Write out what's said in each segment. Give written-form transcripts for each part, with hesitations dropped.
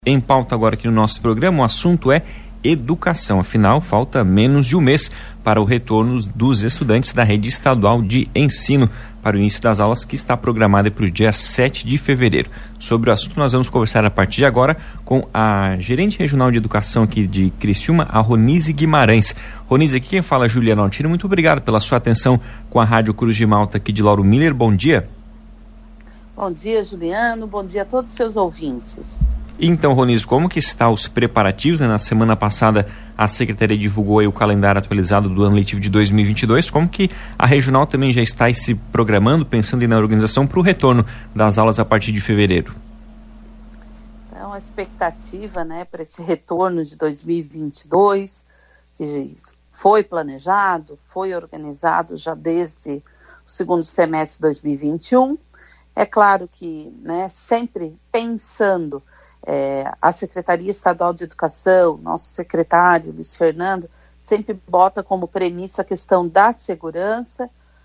Em pauta agora aqui no nosso programa, o assunto é educação. Afinal, falta menos de um mês para o retorno dos estudantes da rede estadual de ensino para o início das aulas, que está programada para o dia 7 de fevereiro. Sobre o assunto, nós vamos conversar a partir de agora com a gerente regional de educação aqui de Criciúma, a Ronise Guimarães. Ronise, aqui quem fala é Juliana Altino. Muito obrigado pela sua atenção com a Rádio Cruz de Malta aqui de Lauro Miller. Bom dia. Bom dia, Juliano. Bom dia a todos os seus ouvintes. Então, Ronise, como que estão os preparativos? Na semana passada, a Secretaria divulgou aí o calendário atualizado do ano letivo de 2022. Como que a regional também já está se programando, pensando na organização para o retorno das aulas a partir de fevereiro? Então, a expectativa, para esse retorno de 2022, que foi planejado, foi organizado já desde o segundo semestre de 2021. É claro que, sempre pensando a Secretaria Estadual de Educação, nosso secretário Luiz Fernando, sempre bota como premissa a questão da segurança.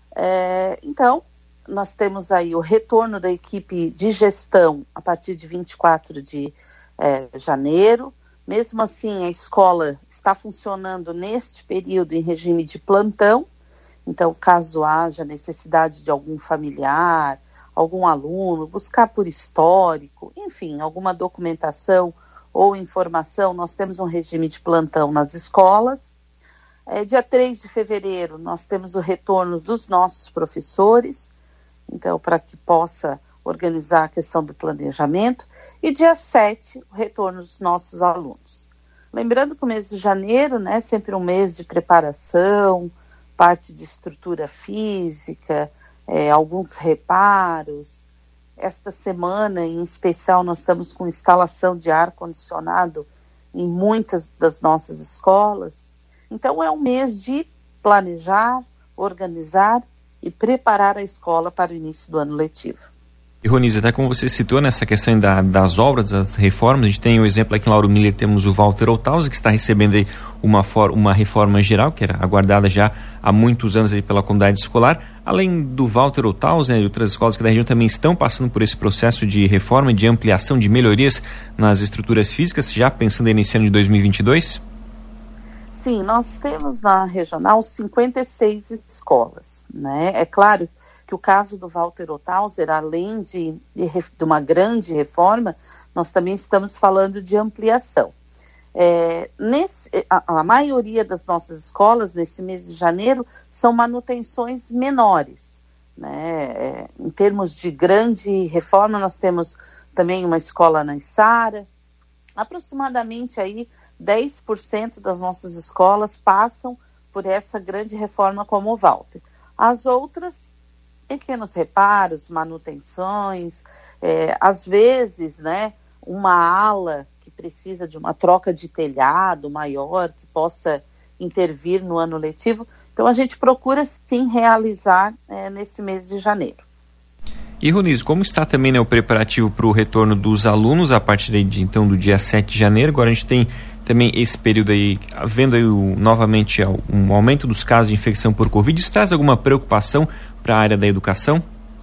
Então, nós temos aí o retorno da equipe de gestão a partir de 24 de janeiro. Mesmo assim, a escola está funcionando neste período em regime de plantão. Então, caso haja necessidade de algum familiar, algum aluno, buscar por histórico, enfim, alguma documentação ou informação, nós temos um regime de plantão nas escolas. Dia 3 de fevereiro, nós temos o retorno dos nossos professores, então, para que possa organizar a questão do planejamento, e dia 7, o retorno dos nossos alunos. Lembrando que o mês de janeiro, sempre um mês de preparação, parte de estrutura física, alguns reparos. Esta semana, em especial, nós estamos com instalação de ar-condicionado em muitas das nossas escolas. Então, é um mês de planejar, organizar e preparar a escola para o início do ano letivo. E, Ronise, até como você citou nessa questão das obras, das reformas, a gente tem o exemplo aqui em Lauro Miller, temos o Walter Othausen, que está recebendo aí uma reforma geral, que era aguardada já há muitos anos aí pela comunidade escolar. Além do Walter Othausen, outras escolas aqui da região também estão passando por esse processo de reforma, de ampliação, de melhorias nas estruturas físicas, já pensando em iniciar de 2022? Sim, nós temos na regional 56 escolas, É claro que o caso do Walter Othausen, além de uma grande reforma, nós também estamos falando de ampliação. A maioria das nossas escolas, nesse mês de janeiro, são manutenções menores. Em termos de grande reforma, nós temos também uma escola na Içara. Aproximadamente aí 10% das nossas escolas passam por essa grande reforma como o Walter. As outras, pequenos reparos, manutenções, às vezes, uma ala que precisa de uma troca de telhado maior, que possa intervir no ano letivo. Então, a gente procura, sim, realizar nesse mês de janeiro. E, Ronise, como está também o preparativo para o retorno dos alunos a partir então do dia 7 de janeiro? Agora a gente tem também esse período aí, vendo aí novamente um aumento dos casos de infecção por Covid. Isso traz alguma preocupação para a área da educação?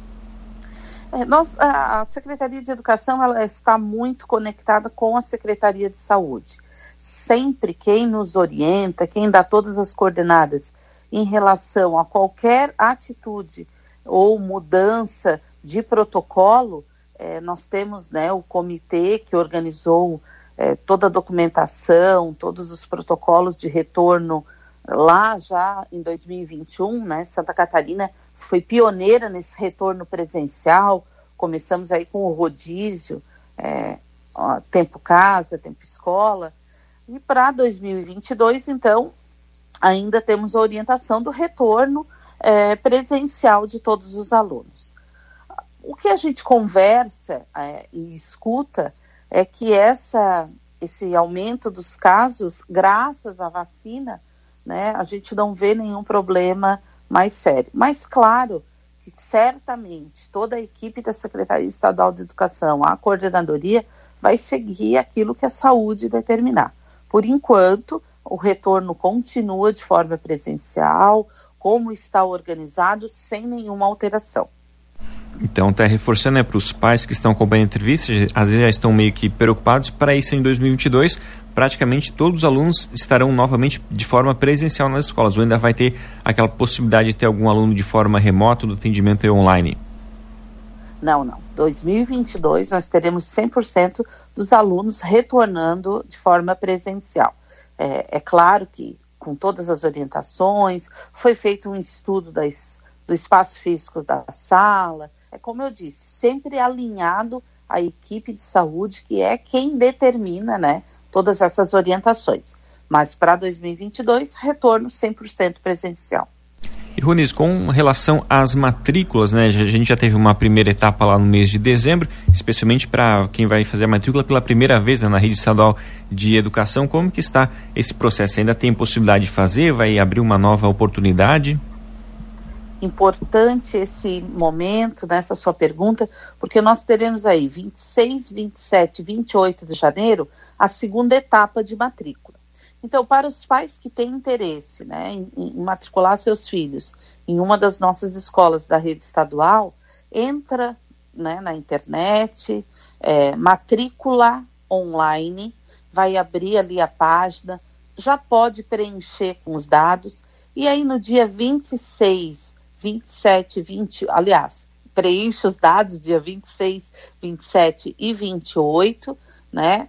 A Secretaria de Educação ela está muito conectada com a Secretaria de Saúde. Sempre quem nos orienta, quem dá todas as coordenadas em relação a qualquer atitude ou mudança de protocolo, nós temos o comitê que organizou toda a documentação, todos os protocolos de retorno lá já em 2021, Santa Catarina foi pioneira nesse retorno presencial. Começamos aí com o rodízio, tempo casa, tempo escola, e para 2022, então, ainda temos a orientação do retorno presencial de todos os alunos. O que a gente conversa e escuta é que esse aumento dos casos, graças à vacina, a gente não vê nenhum problema mais sério. Mas, claro, que certamente toda a equipe da Secretaria Estadual de Educação, a coordenadoria, vai seguir aquilo que a saúde determinar. Por enquanto, o retorno continua de forma presencial, como está organizado, sem nenhuma alteração. Então está reforçando, né, para os pais que estão acompanhando a entrevista, às vezes já estão meio que preocupados. Para isso, em 2022, praticamente todos os alunos estarão novamente de forma presencial nas escolas, ou ainda vai ter aquela possibilidade de ter algum aluno de forma remota do atendimento online? Não. 2022 nós teremos 100% dos alunos retornando de forma presencial. É claro que com todas as orientações, foi feito um estudo do espaço físico da sala, como eu disse, sempre alinhado à equipe de saúde, que é quem determina, né, todas essas orientações. Mas para 2022, retorno 100% presencial. E Roniz, com relação às matrículas, né, a gente já teve uma primeira etapa lá no mês de dezembro, especialmente para quem vai fazer a matrícula pela primeira vez, né, na rede estadual de educação. Como que está esse processo? Ainda tem possibilidade de fazer? Vai abrir uma nova oportunidade? Importante esse momento, nessa sua pergunta, porque nós teremos aí 26, 27 e 28 de janeiro a segunda etapa de matrícula. Então, para os pais que têm interesse, né, em matricular seus filhos em uma das nossas escolas da rede estadual, entra, né, na internet, matrícula online, vai abrir ali a página, já pode preencher com os dados, e aí no dia 26, 27, 20, aliás, preenche os dados dia 26, 27 e 28, né,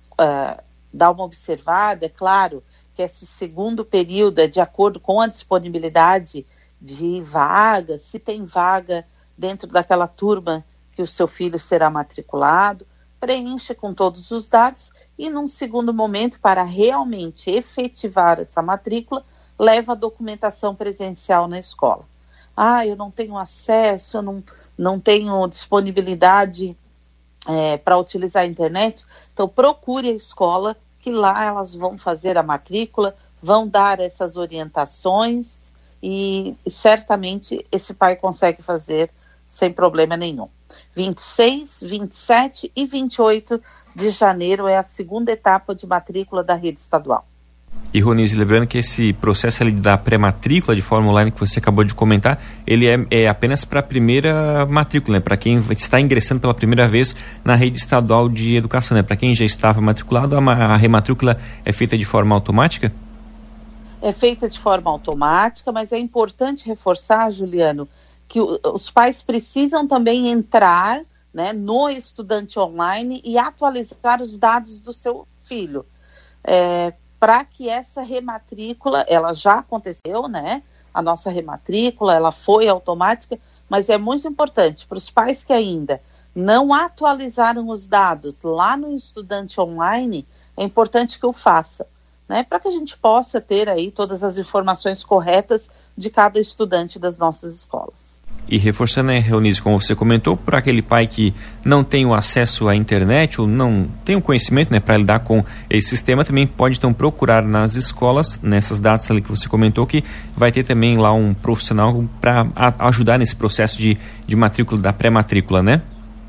dá uma observada. É claro que esse segundo período é de acordo com a disponibilidade de vagas, se tem vaga dentro daquela turma que o seu filho será matriculado, preenche com todos os dados e num segundo momento, para realmente efetivar essa matrícula, leva a documentação presencial na escola. Eu não tenho acesso, eu não tenho disponibilidade para utilizar a internet, então procure a escola, que lá elas vão fazer a matrícula, vão dar essas orientações e certamente esse pai consegue fazer sem problema nenhum. 26, 27 e 28 de janeiro é a segunda etapa de matrícula da rede estadual. E Roniz, lembrando que esse processo ali da pré-matrícula de forma online que você acabou de comentar, ele é apenas para a primeira matrícula, né? Para quem está ingressando pela primeira vez na rede estadual de educação, né? Para quem já estava matriculado, a rematrícula é feita de forma automática? É feita de forma automática, mas é importante reforçar, Juliano, que os pais precisam também entrar, né, no estudante online e atualizar os dados do seu filho. Para que essa rematrícula, ela já aconteceu, né? A nossa rematrícula, ela foi automática, mas é muito importante para os pais que ainda não atualizaram os dados lá no estudante online, é importante que o façam, né? Para que a gente possa ter aí todas as informações corretas de cada estudante das nossas escolas. E reforçando, né, Roniz, como você comentou, para aquele pai que não tem o acesso à internet ou não tem o conhecimento, né, para lidar com esse sistema, também pode então procurar nas escolas, nessas datas ali que você comentou, que vai ter também lá um profissional para ajudar nesse processo de matrícula, da pré-matrícula, né?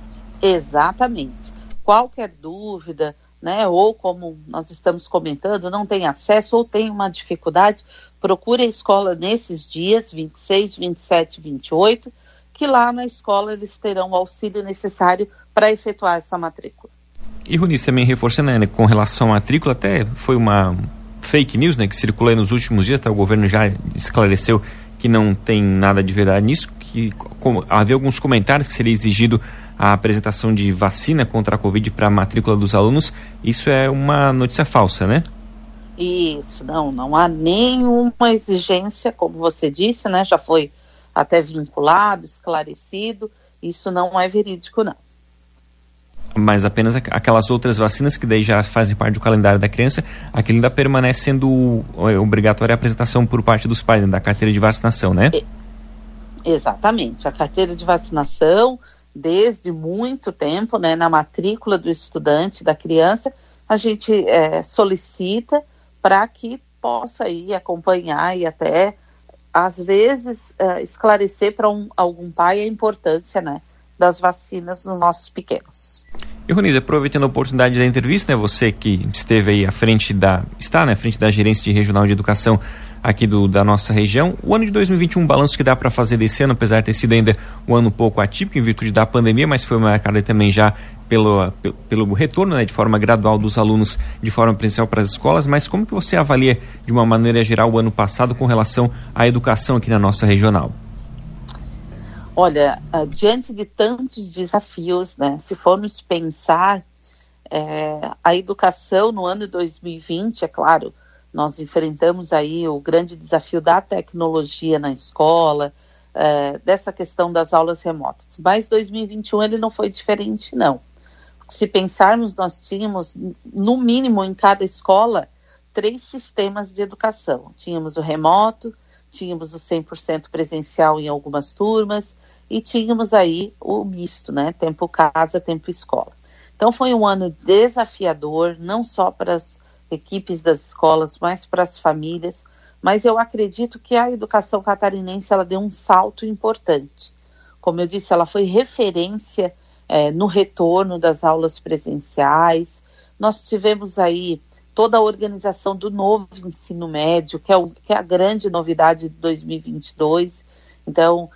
Exatamente. Qualquer dúvida, né, ou como nós estamos comentando, não tem acesso ou tem uma dificuldade, procure a escola nesses dias, 26, 27 e 28, que lá na escola eles terão o auxílio necessário para efetuar essa matrícula. E Roniz, também reforçando, né, com relação à matrícula, até foi uma fake news, né, que circulou nos últimos dias, o governo já esclareceu que não tem nada de verdade nisso, que havia alguns comentários que seria exigido a apresentação de vacina contra a Covid para a matrícula dos alunos. Isso é uma notícia falsa, né? Isso, não há nenhuma exigência, como você disse, né? Já foi até vinculado, esclarecido, isso não é verídico, não. Mas apenas aquelas outras vacinas que daí já fazem parte do calendário da criança, aquele ainda permanece sendo obrigatória a apresentação por parte dos pais, né, da carteira de vacinação, né? Exatamente, a carteira de vacinação, desde muito tempo, né, na matrícula do estudante, da criança, a gente solicita para que possa ir acompanhar e até, às vezes, esclarecer para algum pai a importância, né, das vacinas nos nossos pequenos. E Roniz, aproveitando a oportunidade da entrevista, né, você que esteve aí está à frente da gerência de regional de educação aqui da nossa região. O ano de 2021, um balanço que dá para fazer desse ano, apesar de ter sido ainda um ano um pouco atípico em virtude da pandemia, mas foi marcado também já pelo retorno, né, de forma gradual dos alunos de forma presencial para as escolas. Mas como que você avalia de uma maneira geral o ano passado com relação à educação aqui na nossa regional? Olha, diante de tantos desafios, né, se formos pensar a educação no ano de 2020, é claro, nós enfrentamos aí o grande desafio da tecnologia na escola, dessa questão das aulas remotas. Mas 2021 ele não foi diferente, não. Se pensarmos, nós tínhamos, no mínimo, em cada escola, 3 sistemas de educação. Tínhamos o remoto, tínhamos o 100% presencial em algumas turmas, e tínhamos aí o misto, né? Tempo casa, tempo escola. Então foi um ano desafiador, não só para as equipes das escolas, mas para as famílias. Mas eu acredito que a educação catarinense ela deu um salto importante. Como eu disse, ela foi referência no retorno das aulas presenciais. Nós tivemos aí toda a organização do novo ensino médio, que é a grande novidade de 2022. Então,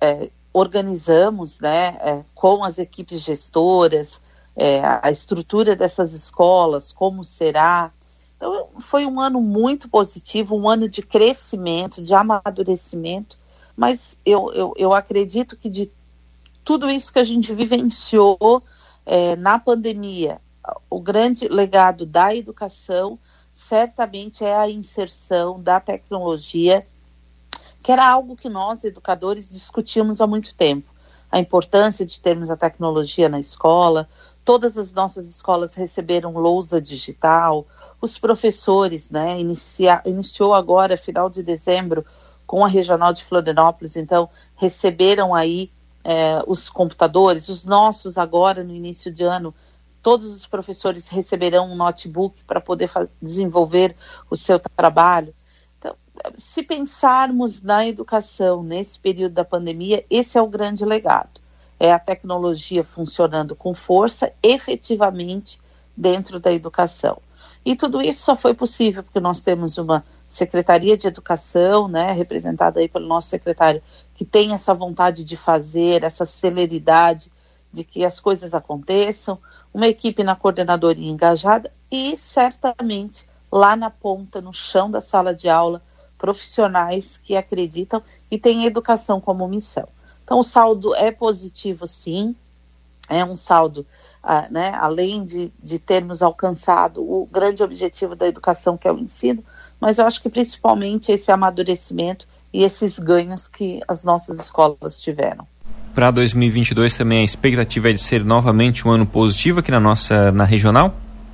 organizamos, né, com as equipes gestoras, a estrutura dessas escolas, como será. Então, foi um ano muito positivo, um ano de crescimento, de amadurecimento, mas eu acredito que de tudo isso que a gente vivenciou na pandemia, o grande legado da educação certamente é a inserção da tecnologia, que era algo que nós, educadores, discutíamos há muito tempo. A importância de termos a tecnologia na escola. Todas as nossas escolas receberam lousa digital. Os professores, né, iniciou agora, final de dezembro, com a Regional de Florianópolis, então receberam aí os computadores. Os nossos agora, no início de ano, todos os professores receberão um notebook para poder desenvolver o seu trabalho. Então, se pensarmos na educação nesse período da pandemia, esse é o grande legado. É a tecnologia funcionando com força, efetivamente, dentro da educação. E tudo isso só foi possível porque nós temos uma Secretaria de Educação, né, representada aí pelo nosso secretário, que tem essa vontade de fazer, essa celeridade de que as coisas aconteçam, uma equipe na coordenadoria engajada e, certamente, lá na ponta, no chão da sala de aula, profissionais que acreditam e têm educação como missão. Então, o saldo é positivo, sim, é um saldo, né, além de termos alcançado o grande objetivo da educação, que é o ensino, mas eu acho que principalmente esse amadurecimento e esses ganhos que as nossas escolas tiveram. Para 2022 também a expectativa é de ser novamente um ano positivo aqui na regional?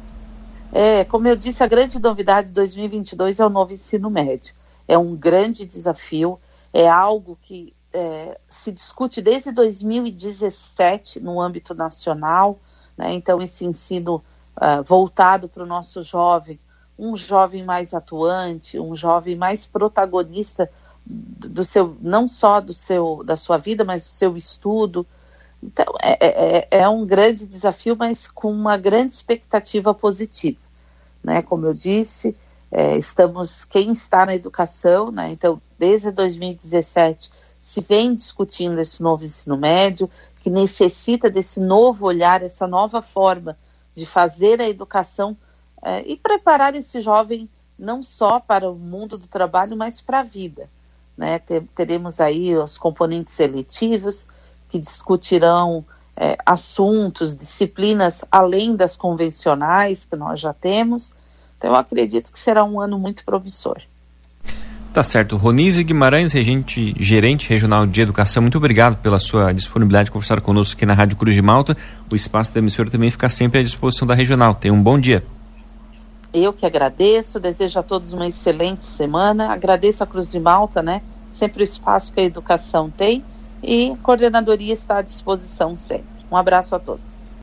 Como eu disse, a grande novidade de 2022 é o novo ensino médio. É um grande desafio, é algo que se discute desde 2017 no âmbito nacional, né? Então esse ensino voltado para o nosso jovem, um jovem mais atuante, um jovem mais protagonista do seu, não só da sua vida, mas do seu estudo. Então é um grande desafio, mas com uma grande expectativa positiva, né? Como eu disse, quem está na educação, né? Então desde 2017 se vem discutindo esse novo ensino médio, que necessita desse novo olhar, essa nova forma de fazer a educação e preparar esse jovem não só para o mundo do trabalho, mas para a vida, né? Teremos aí os componentes seletivos que discutirão assuntos, disciplinas além das convencionais que nós já temos. Então eu acredito que será um ano muito promissor. Tá certo. Ronise Guimarães, gerente regional de educação, muito obrigado pela sua disponibilidade de conversar conosco aqui na Rádio Cruz de Malta. O espaço da emissora também fica sempre à disposição da regional. Tenha um bom dia. Eu que agradeço, desejo a todos uma excelente semana, agradeço a Cruz de Malta, né? Sempre o espaço que a educação tem, e a coordenadoria está à disposição sempre. Um abraço a todos.